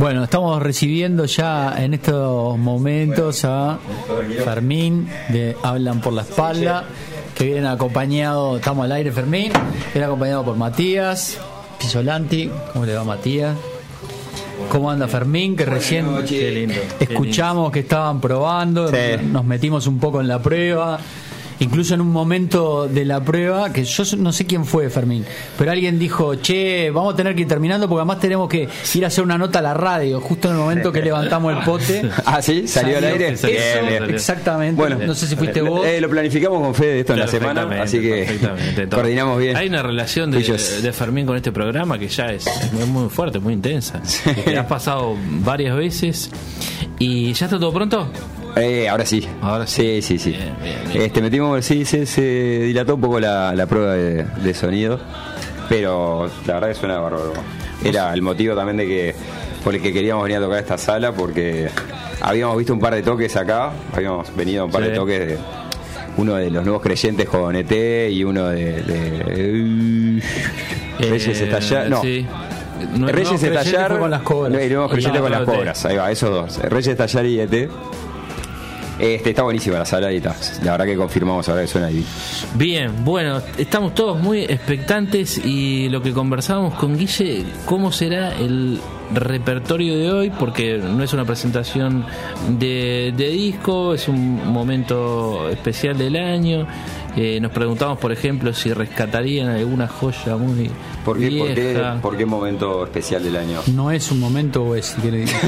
Bueno, estamos recibiendo ya en estos momentos a Fermín de Hablan por la Espalda, que viene acompañado, estamos al aire Fermín, viene acompañado por Matías Pisolanti. ¿Cómo le va, Matías? ¿Cómo anda Fermín? Que recién escuchamos que estaban probando, sí. Nos metimos un poco en la prueba. Incluso en un momento de la prueba, que yo no sé quién fue, Fermín, pero alguien dijo, che, vamos a tener que ir terminando porque además tenemos que ir a hacer una nota a la radio, justo en el momento que levantamos el pote. Ah, ¿sí? ¿Salió al aire? Eso, bien. Exactamente. Bueno, no sé si fuiste vos. Lo planificamos con Fede esto en la semana, así que coordinamos bien. Hay una relación de Fermín con este programa que ya es muy fuerte, muy intensa. Sí. Que has pasado varias veces. ¿Y ya está todo pronto? Ahora sí. Sí. Bien. Metimos, se dilató un poco la prueba de sonido, pero la verdad que suena bárbaro. Era el motivo también de que por el que queríamos venir a tocar esta sala, porque habíamos visto un par de toques acá, habíamos venido a un par de toques de uno de los Nuevos Creyentes con ET y uno de Reyes Estallar. No. Sí. Reyes Estallar con las cobras. Y Nuevos Creyentes con las cobras. Ahí va, esos dos. Reyes Estallar y ET. Está buenísima la sala y está. La verdad que confirmamos ahora que suena ahí. Bien, bueno, estamos todos muy expectantes y lo que conversábamos con Guille, ¿cómo será el repertorio de hoy? Porque no es una presentación de disco, es un momento especial del año. Nos preguntamos, por ejemplo, si rescatarían alguna joya muy vieja. ¿Por qué momento especial del año? No es un momento, o es,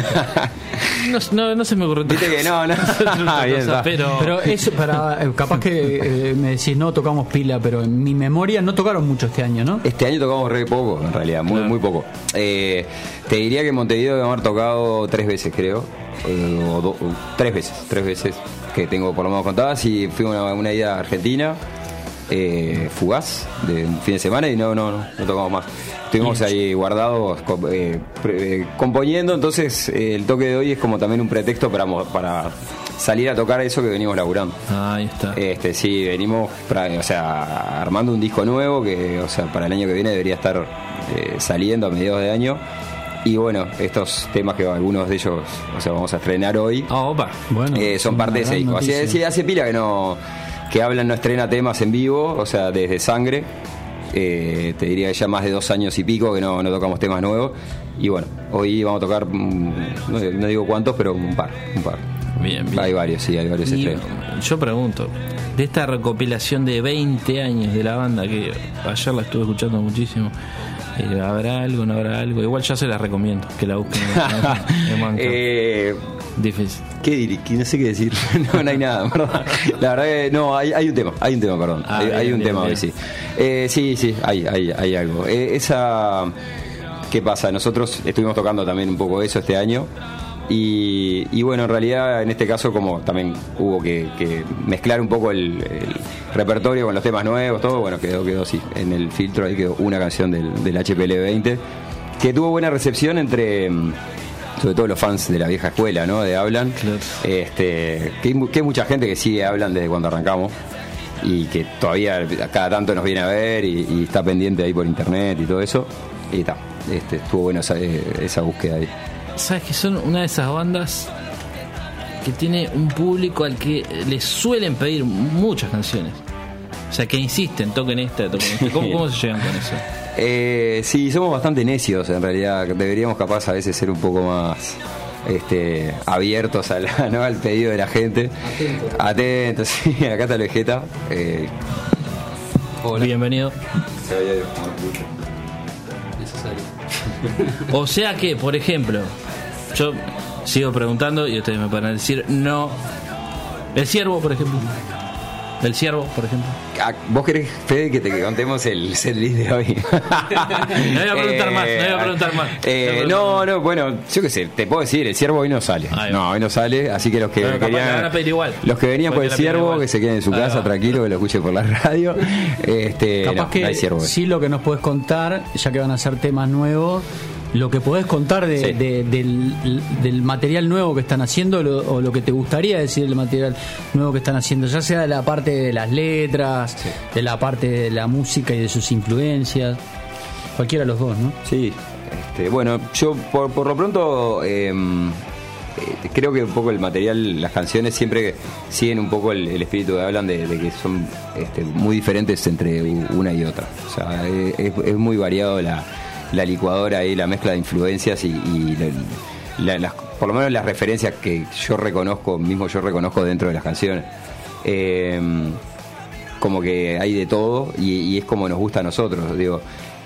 no se me ocurrió. Viste que no. Bien, pero eso, capaz que me decís, no tocamos pila, pero en mi memoria no tocaron mucho este año, ¿no? Este año tocamos re poco, en realidad, muy poco. Te diría que en Montevideo debemos haber tocado 3 veces, creo. 3 veces que tengo por lo menos contadas, y fui una ida a Argentina fugaz de un fin de semana y no tocamos más. Estuvimos ahí guardados componiendo, entonces el toque de hoy es como también un pretexto para salir a tocar eso que venimos laburando. Ahí está. Sí, venimos armando un disco nuevo que, para el año que viene debería estar saliendo a mediados de año. Y bueno, estos temas que algunos de ellos vamos a estrenar hoy, son parte de ese disco. Hace pila que Hablan no estrena temas en vivo, desde Sangre. Te diría que ya más de 2 años y pico que no tocamos temas nuevos. Y bueno, hoy vamos a tocar, no digo cuántos, pero un par. Bien. Hay varios estrenos. Yo pregunto, de esta recopilación de 20 años de la banda, que ayer la estuve escuchando muchísimo, ¿habrá algo, no habrá algo? Igual ya se las recomiendo, que la busquen en difícil. No sé qué decir. No hay nada, ¿verdad? La verdad que no, hay un tema, perdón. Hay un tema hoy, sí. Sí, hay algo. ¿Qué pasa? Nosotros estuvimos tocando también un poco eso este año. Y bueno, en realidad en este caso como también hubo que mezclar un poco el repertorio con los temas nuevos, todo, bueno, quedó así. En el filtro ahí quedó una canción del HPL 20 que tuvo buena recepción entre sobre todo los fans de la vieja escuela, ¿no? De Hablan. Claro. Que hay mucha gente que sigue Hablan desde cuando arrancamos y que todavía cada tanto nos viene a ver y está pendiente ahí por internet y todo eso. Y está, estuvo bueno esa búsqueda ahí. Sabes que son una de esas bandas que tiene un público al que les suelen pedir muchas canciones. O sea, que insisten, toquen esta. ¿Cómo se llegan con eso? Sí, somos bastante necios en realidad. Deberíamos capaz a veces ser un poco más abiertos al pedido de la gente. Atentos, sí, acá está el Vegeta. Hola. Bienvenido. O sea que, por ejemplo, yo sigo preguntando y ustedes me van a decir no. El Ciervo, por ejemplo. ¿Vos querés, Fede, que te contemos el setlist de hoy? No iba a preguntar más. No, bueno, yo qué sé, te puedo decir, el Ciervo hoy no sale. Hoy no sale, así que los que venían por el Ciervo, que se queden en su casa tranquilo, que lo escuchen por la radio. Capaz que sí, lo que nos podés contar, ya que van a ser temas nuevos, lo que podés contar del material nuevo que están haciendo, o lo que te gustaría decir del material nuevo que están haciendo, ya sea de la parte de las letras, de la parte de la música y de sus influencias, cualquiera de los dos, ¿no? Sí, Bueno, yo por lo pronto creo que un poco el material, las canciones siempre siguen un poco el espíritu que hablan de que son muy diferentes entre una y otra. O sea, es muy variado la licuadora y la mezcla de influencias y por lo menos las referencias que yo reconozco dentro de las canciones. Como que hay de todo y es como nos gusta a nosotros, digo.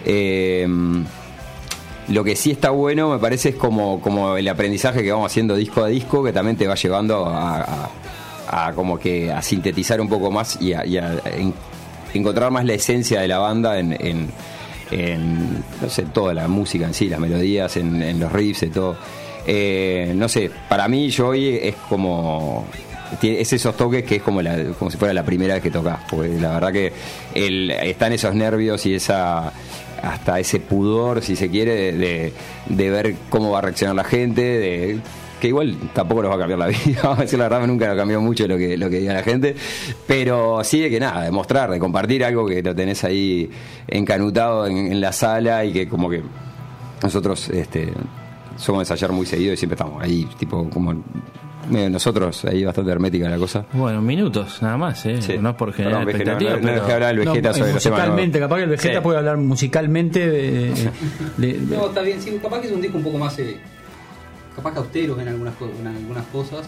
Lo que sí está bueno, me parece, es como el aprendizaje que vamos haciendo disco a disco, que también te va llevando a como que a sintetizar un poco más y a encontrar más la esencia de la banda en no sé, toda la música en sí, las melodías, en los riffs, y todo. No sé, para mí Joy es como... es esos toques que es como si fuera la primera vez que tocas, porque la verdad que están esos nervios y hasta ese pudor, si se quiere, de ver cómo va a reaccionar la gente, que igual tampoco nos va a cambiar la vida, vamos a decir la verdad, nunca nos cambió mucho lo que diga la gente, pero sí de mostrar, de compartir algo que lo tenés ahí encanutado en la sala, y que como que nosotros somos de ensayar muy seguido y siempre estamos ahí, tipo como nosotros, ahí bastante hermética la cosa. Bueno, minutos nada más, sí. No es por generar expectativas. No dejé hablar el Vegeta sobre los temas. Musicalmente, capaz que el Vegeta puede hablar musicalmente No, está bien, sí, capaz que es un disco un poco más capaz que austeros en algunas cosas,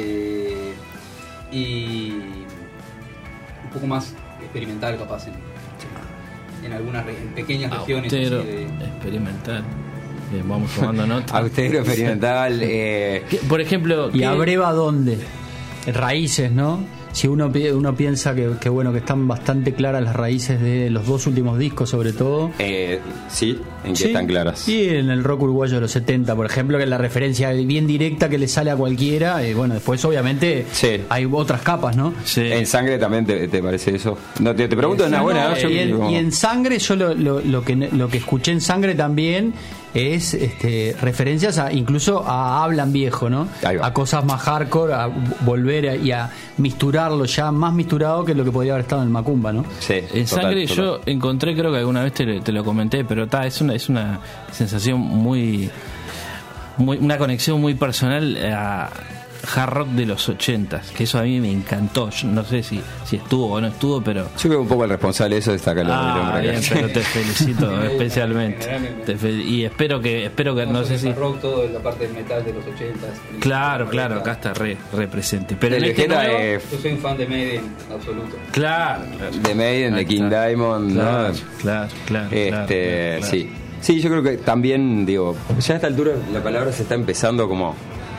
y un poco más experimental capaz en algunas pequeñas regiones. Austero, experimental. Bien, vamos tomando nota. Austero, experimental. Por ejemplo, ¿y Abreva dónde? Raíces, ¿no? Si uno piensa que bueno, que están bastante claras las raíces de los dos últimos discos, sobre todo. Sí, ¿en qué están claras? Sí, en el rock uruguayo de los 70, por ejemplo, que es la referencia bien directa que le sale a cualquiera. Bueno, después obviamente hay otras capas, ¿no? Sí. En Sangre también te parece eso. No, te pregunto, es una buena. No, y en Sangre, yo lo que escuché en Sangre también es referencias incluso a Hablan Viejo, ¿no? A cosas más hardcore, a volver y a misturarlo, ya más misturado que lo que podría haber estado en el Macumba, ¿no? Sí, en Sangre yo encontré, creo que alguna vez te lo comenté, pero es una sensación muy, una conexión muy personal a hard rock de los 80s, que eso a mí me encantó. Yo no sé si estuvo o no estuvo, pero yo creo que un poco el responsable de eso destaca el hombre. Bien, pero te felicito especialmente. Y espero que no sé si rock, todo la parte del metal de los 80s. Claro, acá está re presente. Pero en yo soy un fan de Maiden absoluto. Claro. De Maiden, de King Diamond, claro, ¿no? Claro. Sí, yo creo que también, digo, ya a esta altura la palabra se está empezando como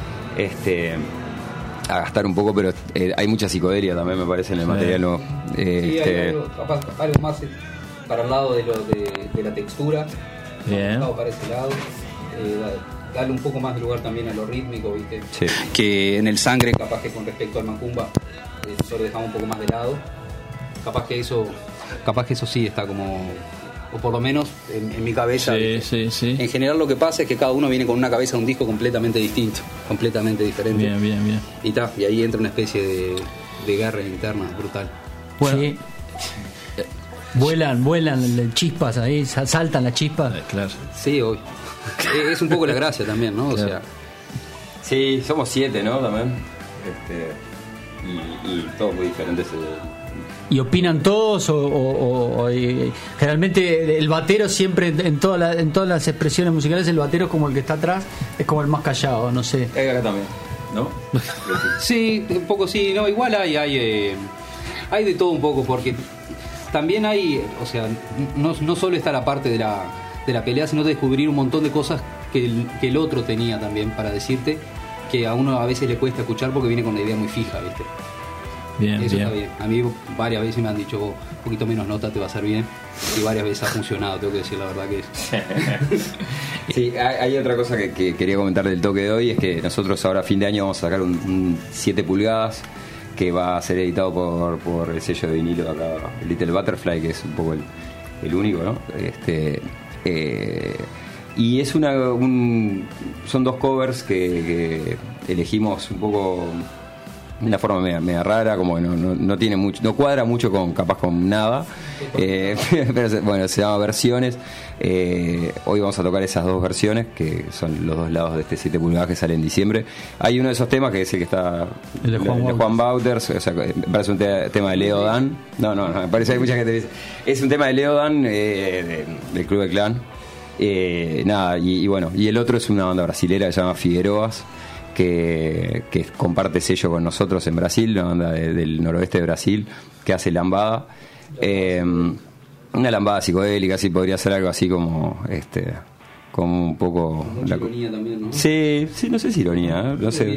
a gastar un poco, pero hay mucha psicodelia también, me parece, en el material nuevo. Sí, hay algo más para el lado de la textura. Bien. Para ese lado. Darle un poco más de lugar también a lo rítmico, ¿viste? Sí. Que en el Sangre, capaz que con respecto al Macumba, nosotros lo dejamos un poco más de lado. Capaz que eso sí está como... o por lo menos en mi cabeza. Sí. En general lo que pasa es que cada uno viene con una cabeza de un disco completamente distinto, completamente diferente. Bien. Y ahí entra una especie de guerra interna brutal. Bueno, sí. Vuelan chispas ahí, saltan las chispas. Claro. Sí, hoy. Es un poco la gracia también, ¿no? O sea. Sí, somos 7, ¿no? También. Y todos muy diferentes. ¿Y opinan todos o generalmente el batero siempre en todas las expresiones musicales, el batero es como el que está atrás, es como el más callado, no sé? Acá también, ¿no? Sí, un poco sí, no, igual hay de todo un poco, porque también hay, o sea, no solo está la parte de la pelea, sino de descubrir un montón de cosas que el otro tenía también para decirte, que a uno a veces le cuesta escuchar porque viene con una idea muy fija, ¿viste? Bien. Está bien. A mí varias veces me han dicho, un poquito menos nota te va a hacer bien, y varias veces ha funcionado, tengo que decir la verdad que es. Sí, hay otra cosa que quería comentar del toque de hoy, es que nosotros ahora a fin de año vamos a sacar un 7 pulgadas que va a ser editado por el sello de vinilo de acá, Little Butterfly, que es un poco el único, ¿no? Y es son 2 covers que elegimos un poco una forma media rara, como que no tiene mucho, no cuadra mucho con nada. Pero bueno, se llama Versiones. Hoy vamos a tocar esas dos versiones, que son los dos lados de este 7 pulgadas que sale en diciembre. Hay uno de esos temas que es el que está, el de Juan Bauters, o sea, me parece un tema de Leo Dan. No, me parece que hay mucha gente que dice, es un tema de Leo Dan, del Club de Clan. Nada, y bueno, y el otro es una banda brasilera que se llama Figueroas, que comparte sello con nosotros en Brasil, una banda del noroeste de Brasil que hace lambada. Una lambada psicodélica, sí, podría ser algo así como un poco mucha ironía también, ¿no? Sí, no sé si ironía, no sé.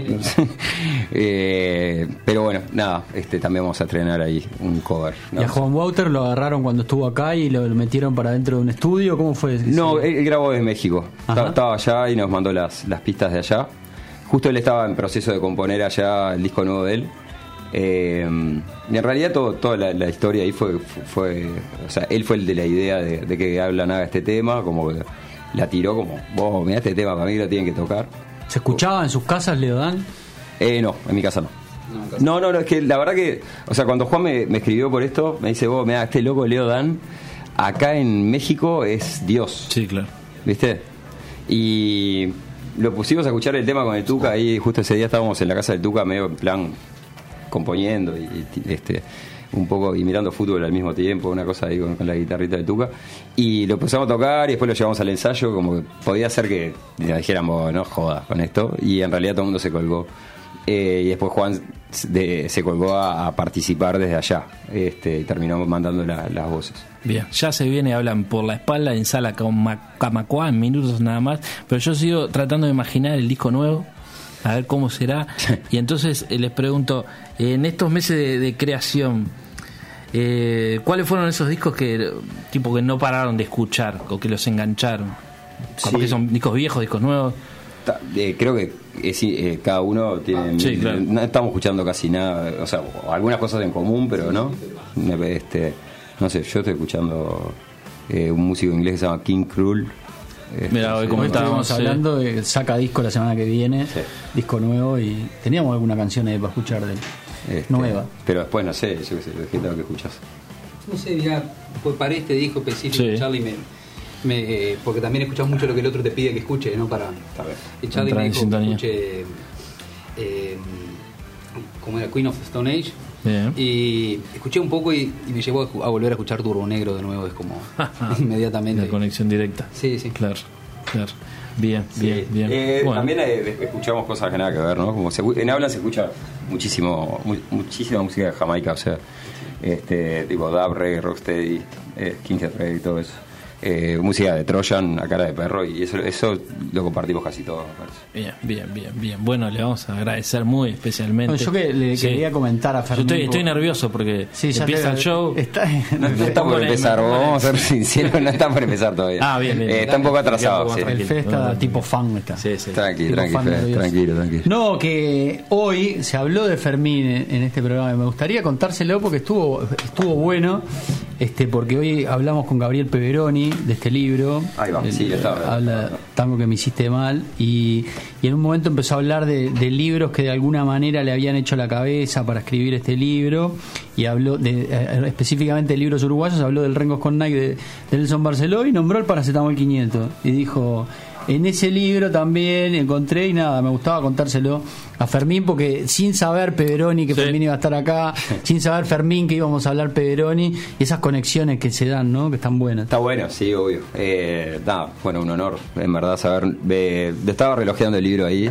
Pero bueno, nada, también vamos a estrenar ahí un cover, ¿no? ¿Y a Juan Wouter lo agarraron cuando estuvo acá y lo metieron para dentro de un estudio? ¿Cómo fue? No, él grabó en México. Ajá. Estaba allá y nos mandó las pistas de allá. Justo él estaba en proceso de componer allá el disco nuevo de él. Y en realidad toda la historia ahí fue, o sea, él fue el de la idea de que Hablan haga este tema, como que la tiró como, mirá este tema, para mí lo tienen que tocar. ¿Se escuchaba en sus casas, Leo Dan? No, en mi casa no. No, es que la verdad que, o sea, cuando Juan me escribió por esto, me dice, mirá, este loco Leo Dan, acá en México es Dios. Sí, claro. ¿Viste? Y lo pusimos a escuchar el tema con el Tuca, ahí justo ese día estábamos en la casa del Tuca, medio en plan componiendo y un poco y mirando fútbol al mismo tiempo, una cosa ahí con la guitarrita de Tuca, y lo empezamos a tocar y después lo llevamos al ensayo, como que podía ser que dijéramos, no jodas con esto, y en realidad todo el mundo se colgó, y después Juan se colgó a participar desde allá, y terminamos mandando las voces. Bien, ya se viene Hablan por la Espalda en Sala Camacuá, en minutos nada más, pero yo sigo tratando de imaginar el disco nuevo, a ver cómo será. Y entonces les pregunto, en estos meses de creación, ¿cuáles fueron esos discos que no pararon de escuchar o que los engancharon? Capaz que son discos viejos, discos nuevos. Creo que cada uno tiene... Sí, claro. No estamos escuchando casi nada, o sea, algunas cosas en común, pero no. No sé, yo estoy escuchando un músico inglés que se llama King Krul. Mira, hoy como estábamos hablando, saca disco la semana que viene, disco nuevo, y teníamos alguna canción ahí para escuchar de él, nueva. Pero después no sé, yo qué sé, ¿qué tal que escuchas? No sé, ya pues para este disco específico, sí. Charlie porque también escuchas mucho lo que el otro te pide que escuche, ¿no? Y Charlie me dijo que escuche como era Queen of Stone Age. Bien. Y escuché un poco y me llevó a volver a escuchar Turbo Negro de nuevo, es como inmediatamente. La conexión directa. Sí. Claro. Bien. Bueno. También escuchamos cosas que nada que ver, ¿no? Como en Hablan se escucha muchísima música de Jamaica, o sea, tipo dub, reggae, rocksteady, King Reggae y todo eso. Música de Trojan a cara de perro, y eso lo compartimos casi todo, me parece. Bien. Bueno, le vamos a agradecer muy especialmente. Yo que le quería comentar a Fermín. Yo estoy nervioso porque empieza el show. No está por empezar, vamos a ser sinceros, no está por empezar todavía. Bien. Está un poco atrasado. Sí. El festa tipo fan está. Sí. Tranquilo. No, que hoy se habló de Fermín en este programa y me gustaría contárselo porque estuvo bueno, porque hoy hablamos con Gabriel Peveroni de este libro. Ahí va, sí, habla Tango que me hiciste mal, y en un momento empezó a hablar de libros que de alguna manera le habían hecho la cabeza para escribir este libro, y habló específicamente de libros uruguayos, habló del Rengos con Nike de Nelson Barceló y nombró el Paracetamol 500 y dijo: en ese libro también encontré, y nada, me gustaba contárselo a Fermín, porque sin saber Peveroni que Fermín iba a estar acá, sin saber Fermín que íbamos a hablar Peveroni, y esas conexiones que se dan, ¿no? Que están buenas. Está bueno, sí, obvio. Bueno, un honor, en verdad, saber. Estaba relojeando el libro ahí.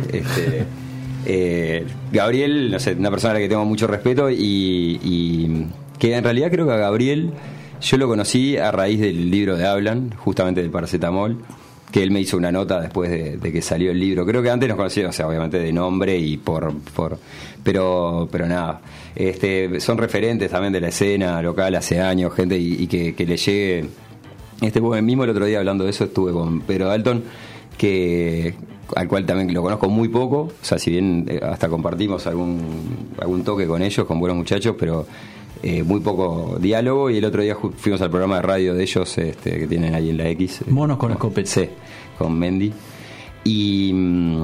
Gabriel, no sé, una persona a la que tengo mucho respeto, y que en realidad creo que a Gabriel yo lo conocí a raíz del libro de Hablan, justamente del Paracetamol, que él me hizo una nota después de que salió el libro. Creo que antes nos conocíamos, o sea, obviamente de nombre y pero nada. Son referentes también de la escena local hace años, gente, y que le llegue. Mismo el otro día hablando de eso estuve con Pedro Dalton, al cual también lo conozco muy poco, o sea, si bien hasta compartimos algún toque con ellos, con buenos muchachos, pero muy poco diálogo. Y el otro día fuimos al programa de radio de ellos, que tienen ahí en la X, Monos con Escopeta. Sí, con Mendy, y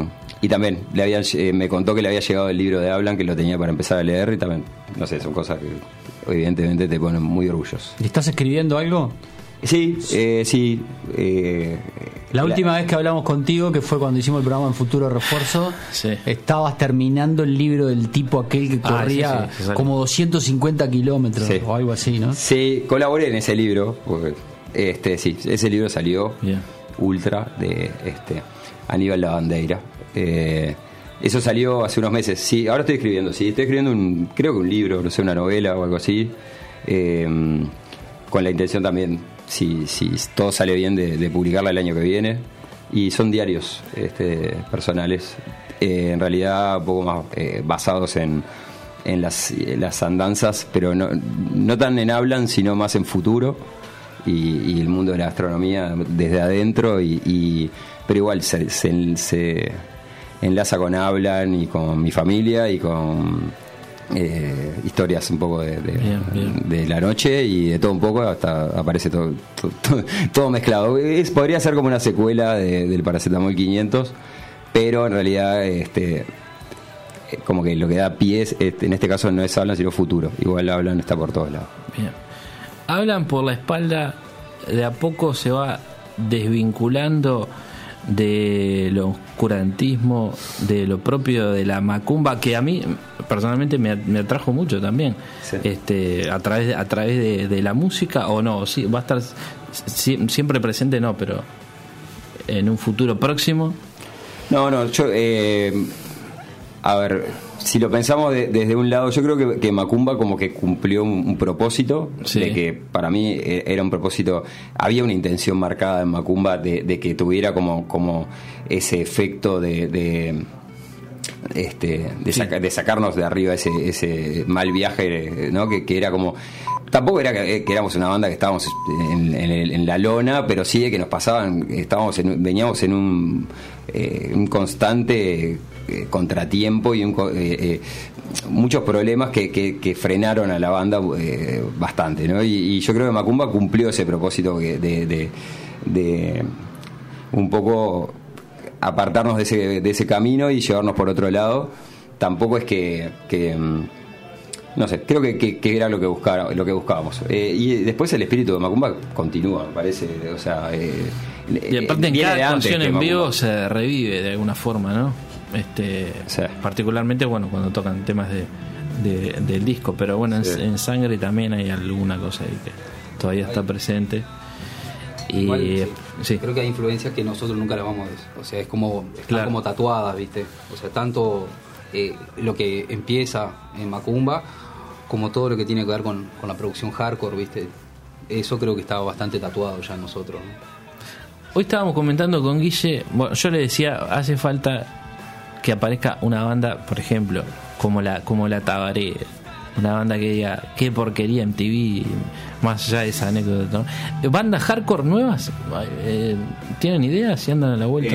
Y también me contó que le había llegado el libro de Hablan, que lo tenía para empezar a leer, y también, no sé, son cosas que evidentemente te ponen muy orgulloso. ¿Y estás escribiendo algo? Sí, sí. La última vez que hablamos contigo, que fue cuando hicimos el programa en Futuro Refuerzo, estabas terminando el libro del tipo aquel que corría como 250 kilómetros o algo así, ¿no? Sí, colaboré en ese libro. Porque, sí, ese libro salió ultra de Aníbal Lavandeira. Eso salió hace unos meses. Sí, ahora estoy escribiendo. Creo que un libro, no sé, una novela o algo así. Con la intención también, si todo sale bien, de publicarla el año que viene. Y son diarios personales, en realidad un poco más basados en las andanzas, pero no tan en Hablan, sino más en futuro y el mundo de la gastronomía desde adentro, pero igual se enlaza con Hablan y con mi familia y con historias un poco de la noche y de todo un poco, hasta aparece todo mezclado. Podría ser como una secuela del Paracetamol 500, pero en realidad como que lo que da pie en este caso no es Hablan, sino futuro. Igual Hablan está por todos lados. Bien. Hablan por la espalda, de a poco se va desvinculando del oscurantismo, de lo propio de la macumba, que a mí personalmente me atrajo mucho también, a través de la música, o no, sí, va a estar siempre presente, no, pero en un futuro próximo. No, yo a ver, si lo pensamos desde un lado, yo creo que Macumba como que cumplió un propósito, de que para mí era un propósito, había una intención marcada en Macumba de que tuviera como ese efecto de sacarnos de arriba ese mal viaje, ¿no? Que era como, tampoco era que éramos una banda que estábamos en la lona, pero sí de que nos pasaban, veníamos en un constante contratiempo y muchos problemas que frenaron a la banda bastante, ¿no? Y yo creo que Macumba cumplió ese propósito de un poco apartarnos de ese camino y llevarnos por otro lado. Tampoco es que no sé, creo que era lo que buscábamos. Y después el espíritu de Macumba continúa, me parece. O sea, y aparte en cada canción en vivo se revive de alguna forma, ¿no? Particularmente cuando tocan temas del disco, pero bueno, en Sangre también hay alguna cosa ahí que todavía está presente. Y igual, creo que hay influencias que nosotros nunca las vamos a ver. O sea, están como tatuadas, ¿viste? O sea, tanto lo que empieza en Macumba como todo lo que tiene que ver con la producción hardcore, ¿viste? Eso creo que estaba bastante tatuado ya en nosotros, ¿no? Hoy estábamos comentando con Guille, bueno, yo le decía, hace falta que aparezca una banda, por ejemplo, como la Tabaré, una banda que diga qué porquería MTV, más allá de esa anécdota, ¿no? ¿Bandas hardcore nuevas? ¿Tienen idea si andan a la vuelta?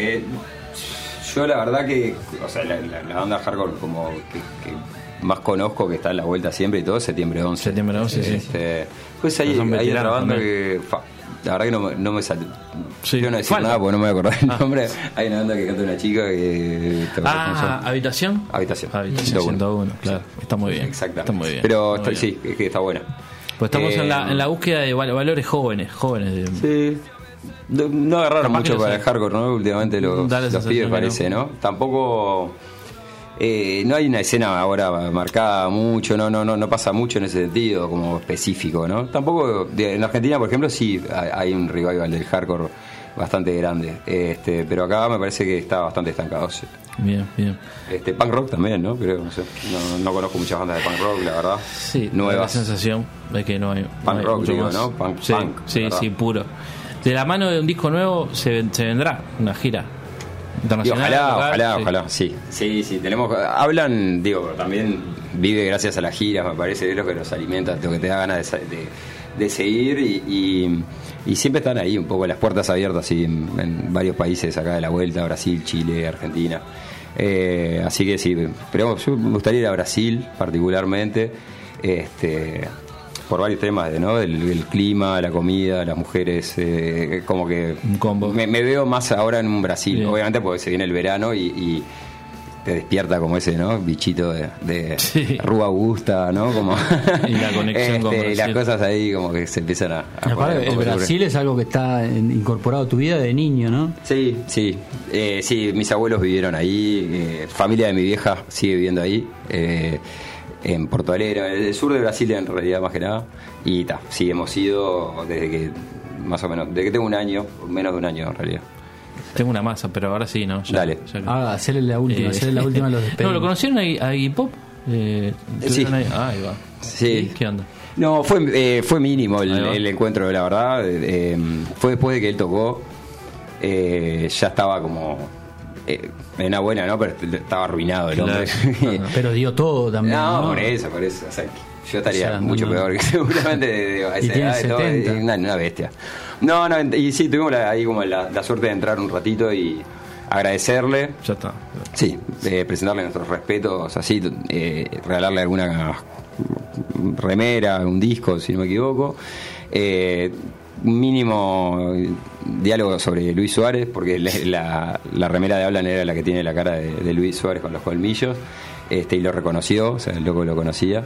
Yo la verdad que, o sea, la banda hardcore como que más conozco, que está a la vuelta siempre y todo, Septiembre 11. Septiembre 11, sí. Pues hay otra banda también. La verdad que no me salió. Yo no decía nada porque no me voy a acordar el nombre. Hay una banda que canta una chica que... ¿Habitación? Habitación 101, claro. Está muy bien. Exacto. Está muy bien. Pero sí, es que está buena. Pues estamos en la búsqueda de valores jóvenes. Sí. No agarraron mucho para el hardcore, ¿no? Últimamente los pibes parece, ¿no? Tampoco... no hay una escena ahora marcada mucho, no pasa mucho en ese sentido como específico, ¿no? Tampoco en Argentina, por ejemplo, sí hay un revival del hardcore bastante grande, pero acá me parece que está bastante estancado. Sí. Bien. Punk rock también, ¿no? Creo, no sé. No conozco muchas bandas de punk rock, la verdad. Sí, nuevas. La sensación de que no hay punk rock, mucho digo, más. ¿no? Punk, sí, puro. De la mano de un disco nuevo se vendrá una gira internacional. Ojalá, sí. Tenemos, Hablan, digo, también vive gracias a las giras, me parece, es lo que nos alimenta, lo que te da ganas de seguir y siempre están ahí un poco las puertas abiertas en varios países acá de la vuelta, Brasil, Chile, Argentina. Así que sí, pero yo me gustaría ir a Brasil particularmente. por varios temas, ¿no? El clima, la comida, las mujeres, como que un combo. Me veo más ahora en un Brasil, Bien. obviamente porque se viene el verano y te despierta como ese, ¿no? Bichito de Sí. Rúa Augusta, ¿no? Como Y la conexión con y las Brasil. cosas ahí como que se empiezan a Aparte, poner un el poco Brasil es algo que está incorporado a tu vida de niño, ¿no? Sí, sí. Sí, mis abuelos vivieron ahí, familia de mi vieja sigue viviendo ahí, en Porto Alegre, el sur de Brasil en realidad más que nada. Y sí, hemos ido desde que, más o menos, desde que tengo un año, menos de un año en realidad. Tengo una masa, pero ahora sí, ¿no? Ya- Dale. ya- Hacerle la última, hacerle la última a los despedimos. No, ¿lo conocieron a Iggy Pop? Sí. ¿Estuvieron ahí? Ah, ahí va. Sí. ¿Y qué onda? No, fue mínimo Ahí va. el encuentro, la verdad. Fue después de que él tocó, ya estaba como en una buena, ¿no? Pero estaba arruinado el hombre. Pero dio todo también. No, ¿no? por eso. O sea, yo estaría O sea, mucho no. peor que seguramente a Y esa tiene edad, ¿no? 70. Una bestia. No, y sí, tuvimos ahí como la suerte de entrar un ratito y agradecerle. Ya está. Sí, presentarle nuestros respetos, así, regalarle alguna remera, un disco, si no me equivoco. Un mínimo diálogo sobre Luis Suárez, porque la remera de Hablan era la que tiene la cara de Luis Suárez con los colmillos, y lo reconoció, o sea, el loco lo conocía.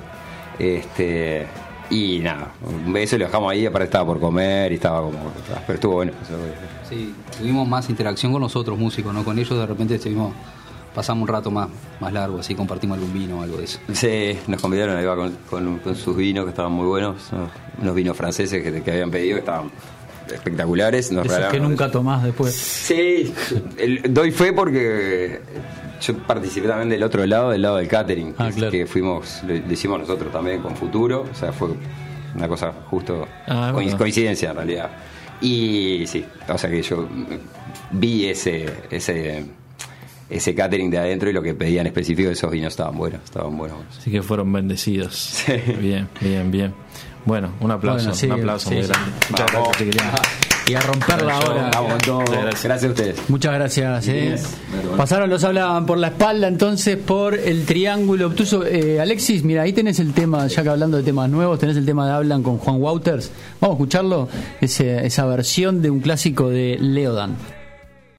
Y nada, un beso y lo dejamos ahí, aparte estaba por comer y estaba como... Pero estuvo bueno. Sí, tuvimos más interacción con nosotros músicos, ¿no? Con ellos de repente pasamos un rato más largo, así compartimos algún vino o algo de eso. Sí, nos convidaron ahí va con sus vinos que estaban muy buenos, ¿no? Unos vinos franceses que habían pedido que estaban espectaculares. Nos Esos que regalaron nunca eso. tomás después. Sí, doy fe porque yo participé también del otro lado, del lado del catering, Ah, claro. que fuimos, lo hicimos nosotros también con Futuro, o sea, fue una cosa justo, Bueno. coincidencia en realidad. Y sí, o sea que yo vi ese catering de adentro y lo que pedían específico, esos vinos estaban buenos. Así que fueron bendecidos. Sí. Bien. Bueno, un aplauso, Bueno, sí, un aplauso sí, muy sí. grande. Muchas Vamos. gracias, chiquilines. Y a romperla ahora. Vamos con todo. Gracias. Gracias a ustedes. Muchas gracias. Bien. Pasaron los Hablan por la espalda, entonces por el triángulo obtuso. Alexis, mira, ahí tenés el tema, ya que hablando de temas nuevos, tenés el tema de Hablan con Juan Wouters. Vamos a escucharlo, esa versión de un clásico de Leodan.